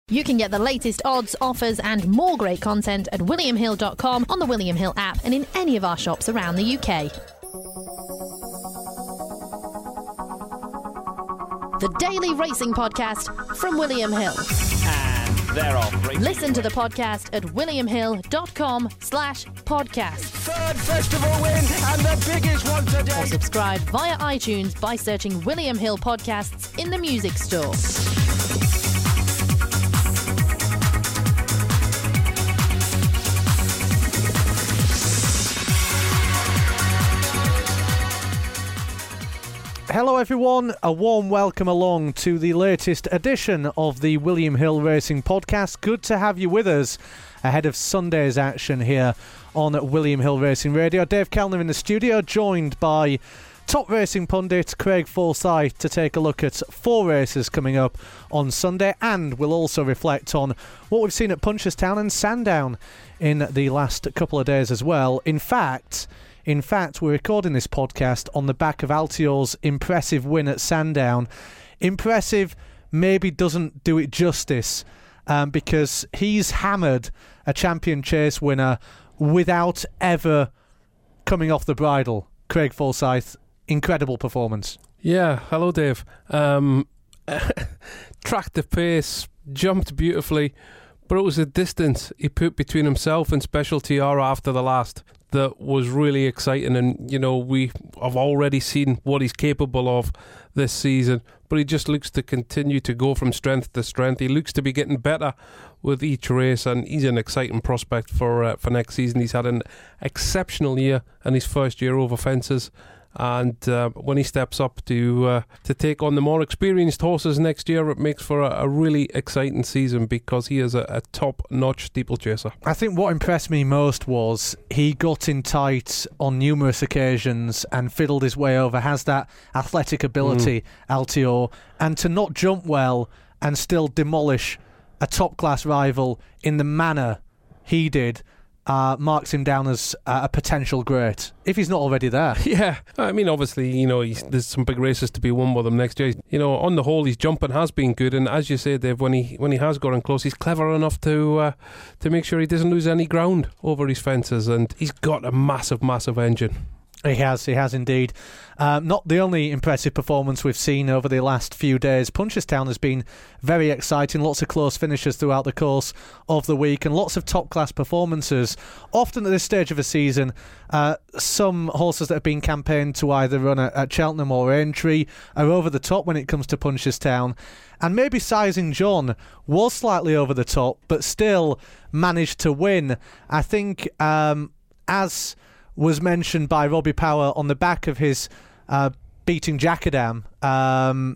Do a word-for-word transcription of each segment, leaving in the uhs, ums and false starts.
You can get the latest odds, offers and more great content at william hill dot com, on the William Hill app and in any of our shops around the U K. The Daily Racing Podcast from William Hill. And they're off. Racing. Listen to the podcast at william hill dot com slash podcast. Third festival win and the biggest one today. Or subscribe via iTunes by searching William Hill Podcasts in the music store. Hello everyone, a warm welcome along to the latest edition of the William Hill Racing Podcast. Good to have you with us ahead of Sunday's action here on William Hill Racing Radio. Dave Kellner in the studio, joined by top racing pundit Craig Forsyth to take a look at four races coming up on Sunday, and we'll also reflect on what we've seen at Punchestown and Sandown in the last couple of days as well. In fact... In fact, we're recording this podcast on the back of Altior's impressive win at Sandown. Impressive maybe doesn't do it justice um, because he's hammered a champion chase winner without ever coming off the bridle. Craig Forsyth, incredible performance. Yeah, hello Dave. Um, tracked the pace, jumped beautifully, but it was the distance he put between himself and Special Tiara after the last that was really exciting. And you know, we have already seen what he's capable of this season, but he just looks to continue to go from strength to strength. He looks to be getting better with each race, and he's an exciting prospect for uh, for next season. He's had an exceptional year in his first year over fences, and uh, when he steps up to uh, to take on the more experienced horses next year, it makes for a, a really exciting season because he is a, a top-notch steeplechaser. I think what impressed me most was he got in tight on numerous occasions and fiddled his way over, has that athletic ability, mm. Altior, and to not jump well and still demolish a top-class rival in the manner he did Uh, marks him down as uh, a potential great, if he's not already there. Yeah, I mean, obviously, you know, he's, there's some big races to be won with him next year. You know, on the whole, his jumping has been good, and as you say, Dave, when he when he has gotten close, he's clever enough to uh, to make sure he doesn't lose any ground over his fences, and he's got a massive, massive engine. He has, he has indeed. Um, not the only impressive performance we've seen over the last few days. Punchestown has been very exciting, lots of close finishes throughout the course of the week and lots of top-class performances. Often at this stage of a season, uh, some horses that have been campaigned to either run at, at Cheltenham or Aintree are over the top when it comes to Punchestown. And maybe Sizing John was slightly over the top, but still managed to win. I think um, as... was mentioned by Robbie Power on the back of his uh, beating Jackadam. Um,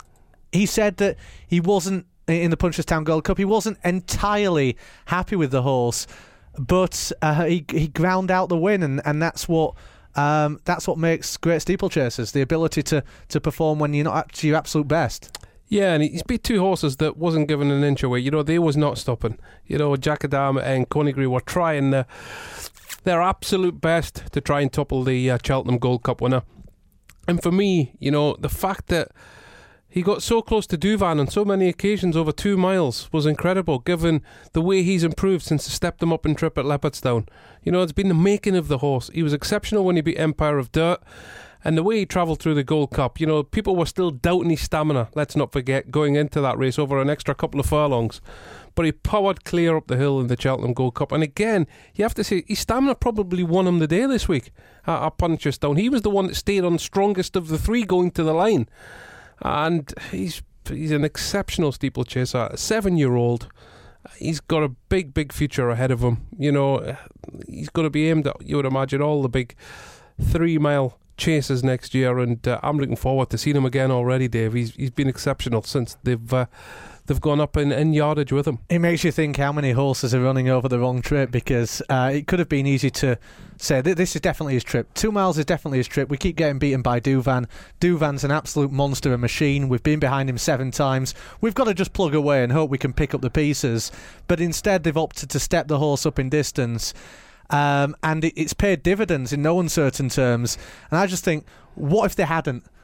he said that he wasn't, in the Punchestown Gold Cup, he wasn't entirely happy with the horse, but uh, he he ground out the win, and, and that's what um, that's what makes great steeplechasers, the ability to, to perform when you're not at your absolute best. Yeah, and he's beat two horses that wasn't given an inch away. You know, they was not stopping. You know, Jackadam and Coneygree were trying the... their absolute best to try and topple the uh, Cheltenham Gold Cup winner. And for me, you know, the fact that he got so close to Douvan on so many occasions over two miles was incredible, given the way he's improved since he stepped him up in trip at Leopardstown. You know, it's been the making of the horse. He was exceptional when he beat Empire of Dirt. And the way he travelled through the Gold Cup, you know, people were still doubting his stamina, let's not forget, going into that race over an extra couple of furlongs. But he powered clear up the hill in the Cheltenham Gold Cup. And again, you have to say, his stamina probably won him the day this week at, at Punchestown. He was the one that stayed on strongest of the three going to the line. And he's he's an exceptional steeplechaser, a seven-year-old. He's got a big, big future ahead of him. You know, he's going to be aimed at, you would imagine, all the big three-mile chases next year, and uh, I'm looking forward to seeing him again already, Dave. He's he's been exceptional since they've uh, they've gone up in, in yardage with him. It makes you think how many horses are running over the wrong trip, because uh, it could have been easy to say that this is definitely his trip. Two miles is definitely his trip. We keep getting beaten by Douvan. Douvan's an absolute monster, a machine. We've been behind him seven times. We've got to just plug away and hope we can pick up the pieces. But instead they've opted to step the horse up in distance. Um, and it, it's paid dividends in no uncertain terms. And I just think, what if they hadn't?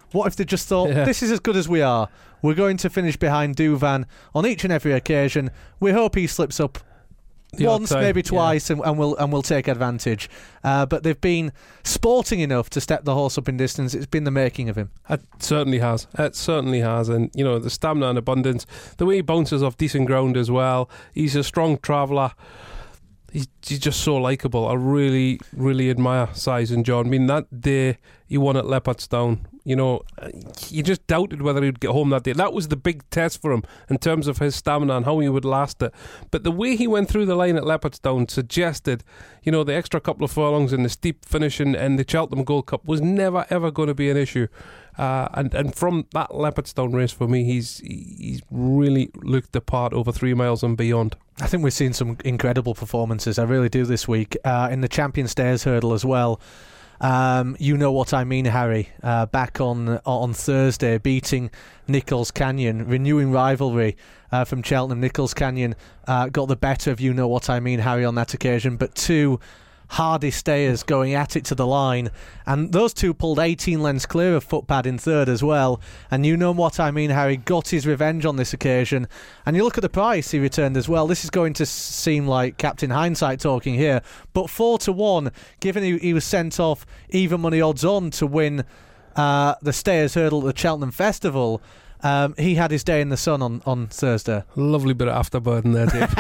What if they just thought, Yeah. this is as good as we are. We're going to finish behind Douvan on each and every occasion. We hope he slips up The odd once, time, maybe yeah. twice, and, and we'll and we'll take advantage. Uh, but they've been sporting enough to step the horse up in distance. It's been the making of him. It certainly has. It certainly has. And, you know, the stamina and abundance, the way he bounces off decent ground as well. He's a strong traveller. He's, he's just so likeable. I really, really admire Size and John. I mean, that day he won at Leopardstown, you know, you just doubted whether he'd get home that day. That was the big test for him in terms of his stamina and how he would last it. But the way he went through the line at Leopardstown suggested, you know, the extra couple of furlongs and the steep finish in, in the Cheltenham Gold Cup was never, ever going to be an issue. Uh, and, and from that Leopardstown race, for me, he's he's really looked the part over three miles and beyond. I think we've seen some incredible performances. I really do this week. Uh, in the Champion Stayers hurdle as well. Um, you know what I mean, Harry. Uh, back on on Thursday, beating Nichols Canyon, renewing rivalry uh, from Cheltenham. Nichols Canyon uh, got the better of you know what I mean, Harry, on that occasion. But two hardy stayers going at it to the line, and those two pulled eighteen lengths clear of Footpad in third as well. And you know what I mean, Harry got his revenge on this occasion. And you look at the price he returned as well. This is going to seem like Captain Hindsight talking here, but four to one, given he, he was sent off even money odds on to win uh, the Stayers hurdle at the Cheltenham Festival. Um, he had his day in the sun on, on Thursday. Lovely bit of afterburden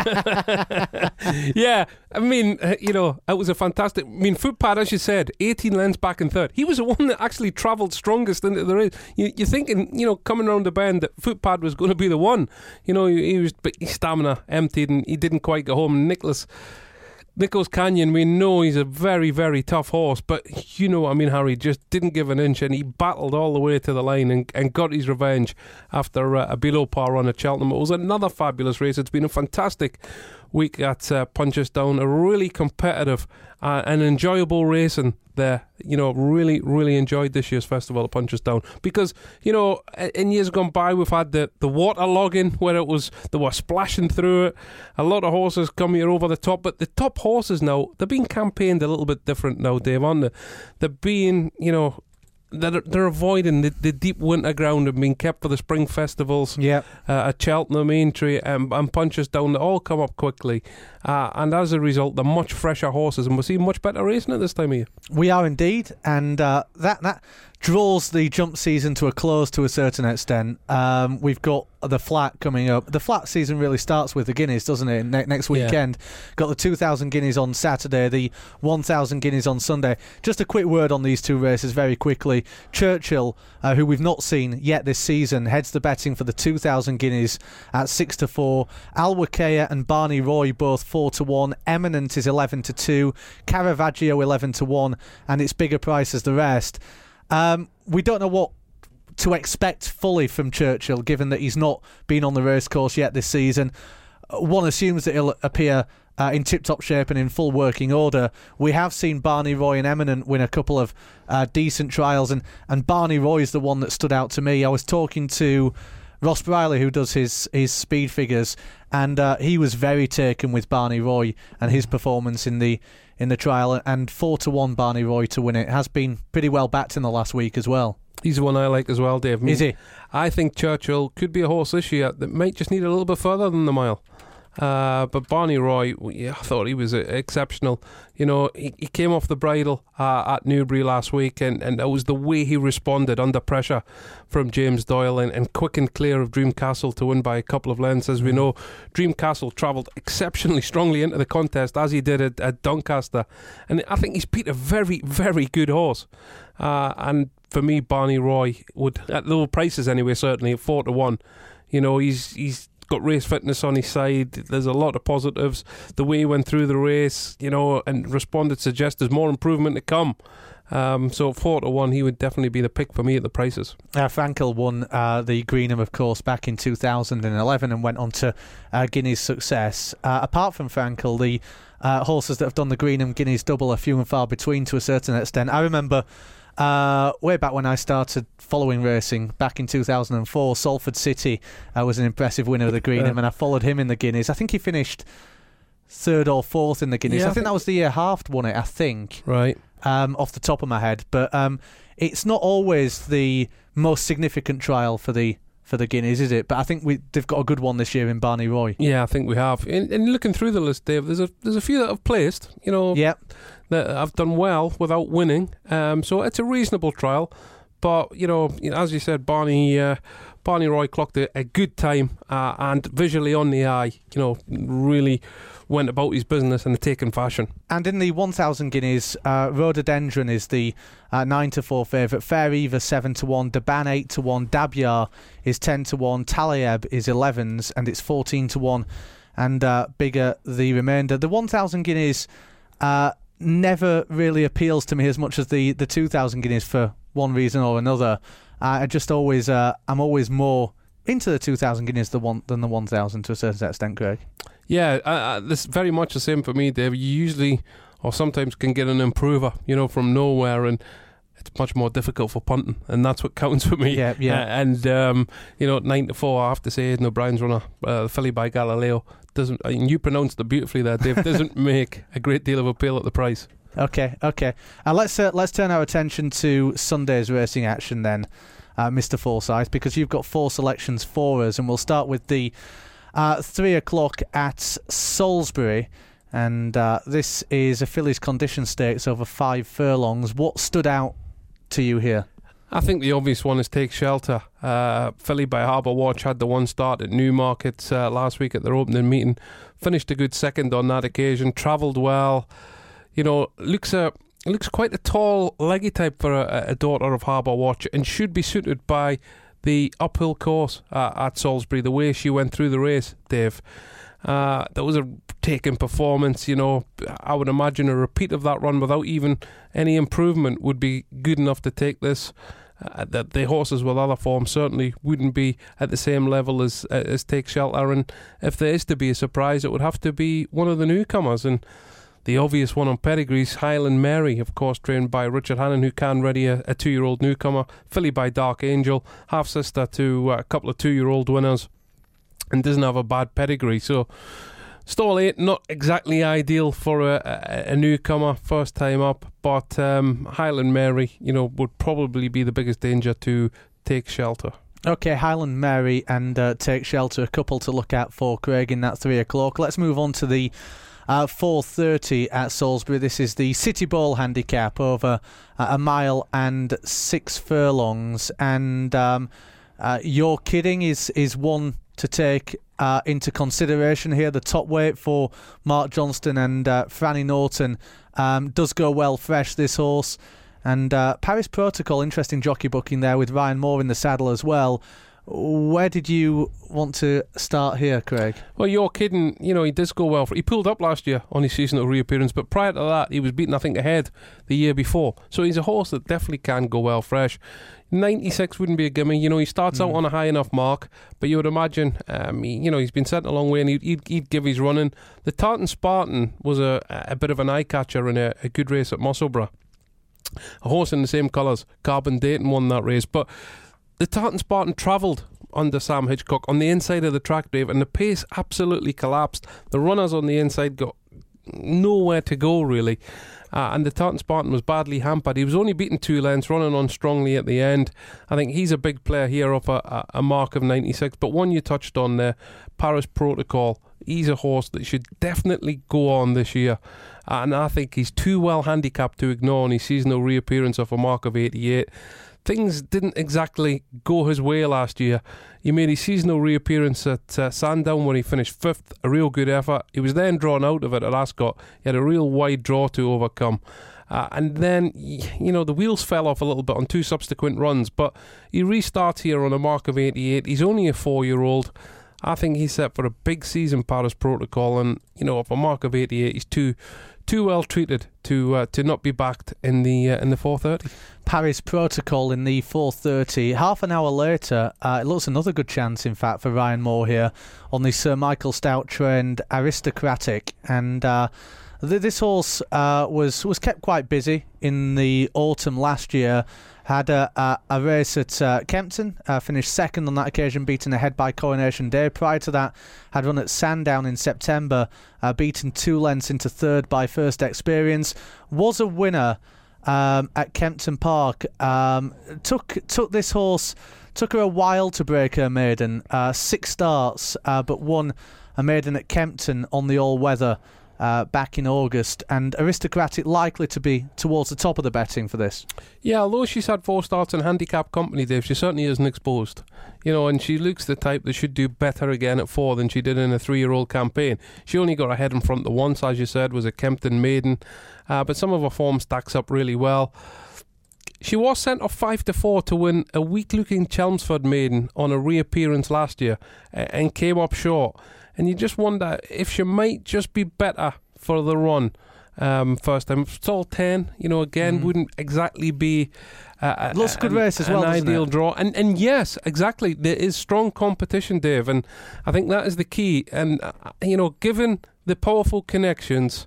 there, Dave. Yeah, I mean, uh, you know, it was a fantastic... I mean, Footpad, as you said, eighteen lengths back in third. He was the one that actually travelled strongest into the race. You, you're thinking, you know, coming around the bend that Footpad was going to be the one. You know, he, he was... But his stamina emptied and he didn't quite go home. Nicholas... Nichols Canyon, we know he's a very, very tough horse, but you know what I mean, Harry, just didn't give an inch, and he battled all the way to the line and, and got his revenge after uh, a below par run at Cheltenham. It was another fabulous race. It's been a fantastic week at uh, Punchestown, a really competitive uh, and enjoyable racing there. You know, really, really enjoyed this year's festival at Punchestown because, you know, in years gone by we've had the, the water logging where it was, they were splashing through it. A lot of horses come here over the top, but the top horses now, they're being campaigned a little bit different now, Dave, aren't they? They're being, you know, They're, they're avoiding the, the deep winter ground and being kept for the spring festivals. Yeah. Uh, at Cheltenham, Aintree, and, and Punchestown, they all come up quickly. Uh, and as a result, they're much fresher horses, and we're seeing much better racing at this time of year. We are indeed, and uh, that that draws the jump season to a close to a certain extent. Um, we've got the flat coming up. The flat season really starts with the Guineas, doesn't it? Ne- next weekend. Yeah. Got the two thousand Guineas on Saturday, the one thousand Guineas on Sunday. Just a quick word on these two races very quickly. Churchill, uh, who we've not seen yet this season, heads the betting for the two thousand Guineas at six to four. Alwakea and Barney Roy both four to one. Eminent is eleven to two. Caravaggio eleven to one, and it's bigger price as the rest. Um, we don't know what to expect fully from Churchill, given that he's not been on the racecourse yet this season. One assumes that he'll appear uh, in tip-top shape and in full working order. We have seen Barney Roy and Eminent win a couple of uh, decent trials, and, and Barney Roy is the one that stood out to me. I was talking to Ross Briley, who does his, his speed figures, and uh, he was very taken with Barney Roy and his performance in the in the trial, and four to one Barney Roy to win it. Has been pretty well backed in the last week as well. He's the one I like as well, Dave. I mean, is he? I think Churchill could be a horse this year that might just need a little bit further than the mile. Uh, but Barney Roy, yeah, I thought he was uh, exceptional. You know, he, he came off the bridle uh, at Newbury last week, and, and it was the way he responded under pressure from James Doyle, and, and quick and clear of Dreamcastle to win by a couple of lengths. As we know, Dreamcastle travelled exceptionally strongly into the contest, as he did at, at Doncaster. And I think he's beat a very, very good horse. Uh, and for me, Barney Roy would, at low prices anyway, certainly at four to one. You know, he's he's got race fitness on his side. There's a lot of positives. The way he went through the race, you know, and responded suggests there's more improvement to come. Um, so four to one, he would definitely be the pick for me at the prices. Uh, Frankel won uh, the Greenham, of course, back in two thousand eleven and went on to uh, Guineas success. Uh, apart from Frankel, the uh, horses that have done the Greenham Guineas double are few and far between to a certain extent. I remember Uh, way back when I started following racing, back in two thousand four, Salford City uh, was an impressive winner of the Greenham, and I followed him in the Guineas. I think he finished third or fourth in the Guineas. Yeah, I, I think, think that was the year Haft won it, I think. Right. um, off the top of my head, but um, it's not always the most significant trial for the for the Guineas, is it? But I think we they've got a good one this year in Barney Roy. Yeah, I think we have. And, and looking through the list, Dave, there's a there's a few that have placed, you know, yep. that have done well without winning. Um, so it's a reasonable trial. But, you know, as you said, Barney uh, Barney Roy clocked a, a good time uh, and visually on the eye, you know, really went about his business in a taken fashion. And in the one thousand Guineas, uh, Rhododendron is the uh, nine to four favourite, Fair Eva seven to one, Daban eight to one, Dabyar is ten to one, Talayeb is elevens and it's fourteen to one, and uh, bigger the remainder. The one thousand Guineas uh, never really appeals to me as much as the, the two thousand Guineas for one reason or another. Uh, I just always, uh, I'm always more into the two thousand Guineas than, one, than the one thousand to a certain extent, Craig. Yeah, uh, uh, this is very much the same for me, Dave. You usually, or sometimes, can get an improver, you know, from nowhere, and it's much more difficult for punting, and that's what counts for me. Yeah, yeah. Uh, and um, you know, nine to four, I have to say, Aidan O'Brien's runner, uh, Filly by Galileo, doesn't. I mean, you pronounced it beautifully there, Dave. Doesn't make a great deal of appeal at the price. Okay, okay. Uh, let's uh, let's turn our attention to Sunday's racing action then, uh, Mister Forsyth, because you've got four selections for us, and we'll start with the uh, three o'clock at Salisbury, and uh, this is a fillies condition stakes over five furlongs. What stood out to you here? I think the obvious one is Take Shelter. Uh, Filly by Harbour Watch had the one start at Newmarket uh, last week at their opening meeting, finished a good second on that occasion, travelled well. You know, looks a looks quite a tall, leggy type for a, a daughter of Harbour Watch, and should be suited by the uphill course uh, at Salisbury. The way she went through the race, Dave, uh, that was a taken performance. You know, I would imagine a repeat of that run without even any improvement would be good enough to take this. Uh, that the horses with other forms certainly wouldn't be at the same level as uh, as Take Shelter, and if there is to be a surprise, it would have to be one of the newcomers. And the obvious one on pedigrees, Highland Mary, of course, trained by Richard Hannon, who can ready a, a two-year-old newcomer. Filly by Dark Angel, half-sister to uh, a couple of two-year-old winners, and doesn't have a bad pedigree. So, stall eight, not exactly ideal for a, a, a newcomer, first time up, but um, Highland Mary, you know, would probably be the biggest danger to Take Shelter. Okay, Highland Mary and uh, Take Shelter, a couple to look at for Craig in that three o'clock. Let's move on to the Uh, four thirty at Salisbury. This is the City Bowl handicap over uh, a mile and six furlongs. And um, uh, You're Kidding is, is one to take uh, into consideration here. The top weight for Mark Johnston and uh, Franny Norton um, does go well fresh, this horse. And uh, Paris Protocol, interesting jockey booking there with Ryan Moore in the saddle as well. Where did you want to start here, Craig? Well, You're Kidding, you know, he does go well. For, he pulled up last year on his seasonal reappearance, but prior to that, he was beaten, I think, ahead the year before. So he's a horse that definitely can go well fresh. ninety-six wouldn't be a gimme. You know, he starts mm. out on a high enough mark, but you would imagine, um, he, you know, he's been sent a long way and he'd, he'd, he'd give his running. The Tartan Spartan was a, a bit of an eye-catcher in a, a good race at Musselburgh. A horse in the same colours. Carbon Dayton won that race, but the Tartan Spartan travelled under Sam Hitchcock on the inside of the track, Dave, and the pace absolutely collapsed. The runners on the inside got nowhere to go, really. Uh, and the Tartan Spartan was badly hampered. He was only beaten two lengths, running on strongly at the end. I think he's a big player here off a, a mark of ninety-six. But one you touched on there, Paris Protocol. He's a horse that should definitely go on this year. Uh, and I think he's too well handicapped to ignore on his seasonal reappearance off a mark of eighty-eight. Things didn't exactly go his way last year. He made his seasonal reappearance at uh, Sandown where he finished fifth, a real good effort. He was then drawn out of it at Ascot. He had a real wide draw to overcome. Uh, and then, you know, the wheels fell off a little bit on two subsequent runs, but he restarts here on a mark of eighty-eight. He's only a four-year-old. I think he's set for a big season, Paris Protocol, and, you know, off a mark of eighty-eight, he's too too well treated to uh, to not be backed in the uh, in the four thirty. Paris Protocol in the four thirty. Half an hour later, uh, it looks another good chance, in fact, for Ryan Moore here on the Sir Michael Stout trained Aristocratic. And uh, th- this horse uh, was was kept quite busy in the autumn last year. Had a, a, a race at uh, Kempton, uh, finished second on that occasion, beaten ahead by Coronation Day. Prior to that, had run at Sandown in September, uh, beaten two lengths into third by First Experience. Was a winner um, at Kempton Park. Um, took took this horse, took her a while to break her maiden. Uh, six starts, uh, but won a maiden at Kempton on the all-weather uh, back in August. And Aristocratic likely to be towards the top of the betting for this. Yeah, although she's had four starts in handicap company, Dave, she certainly isn't exposed. You know, and she looks the type that should do better again at four than she did in a three-year-old campaign. She only got ahead in front the once, as you said, was a Kempton maiden. Uh, but some of her form stacks up really well. She was sent off five to four to win a weak-looking Chelmsford maiden on a reappearance last year uh, and came up short. And you just wonder if she might just be better for the run um, first time. Stall ten, you know, again, mm. wouldn't exactly be uh, lots of good race as an well, ideal it? draw. And and yes, exactly, there is strong competition, Dave, and I think that is the key. And uh, you know, given the powerful connections,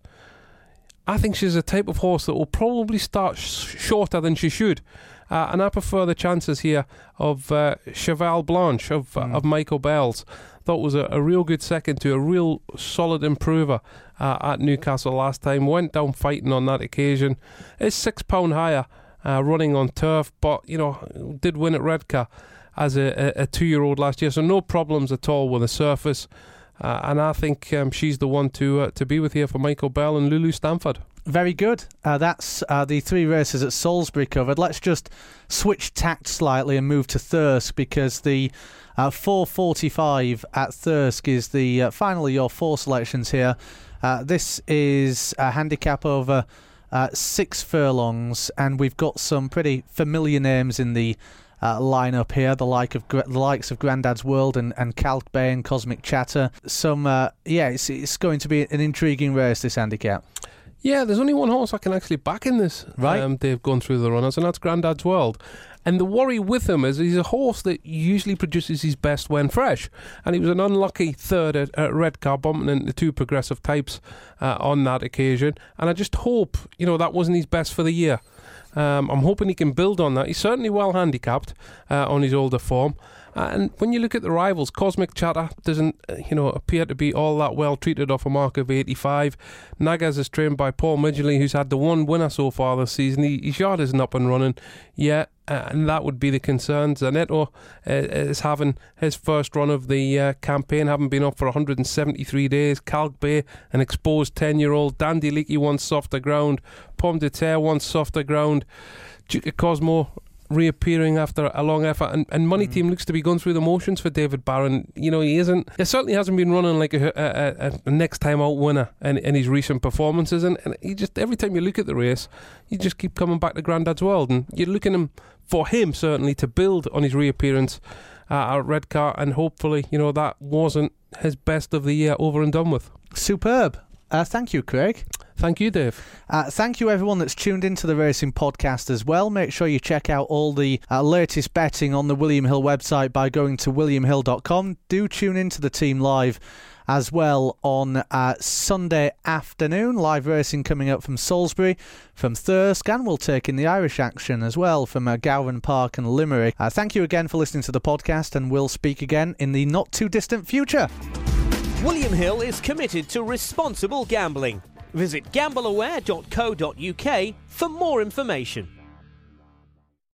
I think she's a type of horse that will probably start sh- shorter than she should. Uh, and I prefer the chances here of uh, Cheval Blanche of mm. uh, of Michael Bell's. Thought was a, a real good second to a real solid improver uh, at Newcastle last time. Went down fighting on that occasion. Is six pound higher uh, running on turf, but you know did win at Redcar as a, a, a two-year-old last year. So no problems at all with the surface. Uh, and I think um, she's the one to uh, to be with here for Michael Bell and Lulu Stamford. Very good. Uh, that's uh, the three races at Salisbury covered. Let's just switch tact slightly and move to Thirsk, because the uh, four forty-five at Thirsk is the uh, finally your four selections here. Uh, this is a handicap over uh, six furlongs, and we've got some pretty familiar names in the Uh, lineup here, the like of the likes of Grandad's World and, and Calc Bay and Cosmic Chatter. Some, uh, yeah, it's it's going to be an intriguing race, this handicap. Yeah, there's only one horse I can actually back in this. Right, um, they've gone through the runners, and that's Grandad's World. And the worry with him is he's a horse that usually produces his best when fresh, and he was an unlucky third at, at Redcar, bumping into two progressive types uh, on that occasion. And I just hope, you know, that wasn't his best for the year. Um, I'm hoping he can build on that. He's certainly well handicapped uh, on his older form. Uh, and when you look at the rivals, Cosmic Chatter doesn't, uh, you know, appear to be all that well treated off a mark of eighty-five. Nagas is trained by Paul Midgley, who's had the one winner so far this season. He, his yard isn't up and running yet, uh, and that would be the concern. Zanetto uh, is having his first run of the uh, campaign, having been up for one hundred seventy-three days. Calc Bay, an exposed ten-year-old. Dandy Leakey wants softer ground. Pomme de Terre wants softer ground. Duke of Cosmo reappearing after a long effort, and, and Money mm. Team looks to be going through the motions for David Barron. You know, he isn't, he certainly hasn't been running like a, a, a next time out winner in, in his recent performances, and, and he just, every time you look at the race, you just keep coming back to Grandad's World, and you're looking him, for him certainly, to build on his reappearance uh, at Redcar, and hopefully, you know, that wasn't his best of the year over and done with. Superb. Uh, thank you, Craig. Thank you, Dave. Uh, thank you, everyone that's tuned into the Racing Podcast as well. Make sure you check out all the uh, latest betting on the William Hill website by going to william hill dot com. Do tune into the team live as well on uh, Sunday afternoon. Live racing coming up from Salisbury, from Thirsk, and we'll take in the Irish action as well from uh, Gowran Park and Limerick. Uh, thank you again for listening to the podcast, and we'll speak again in the not-too-distant future. William Hill is committed to responsible gambling. Visit gamble aware dot co dot uk for more information.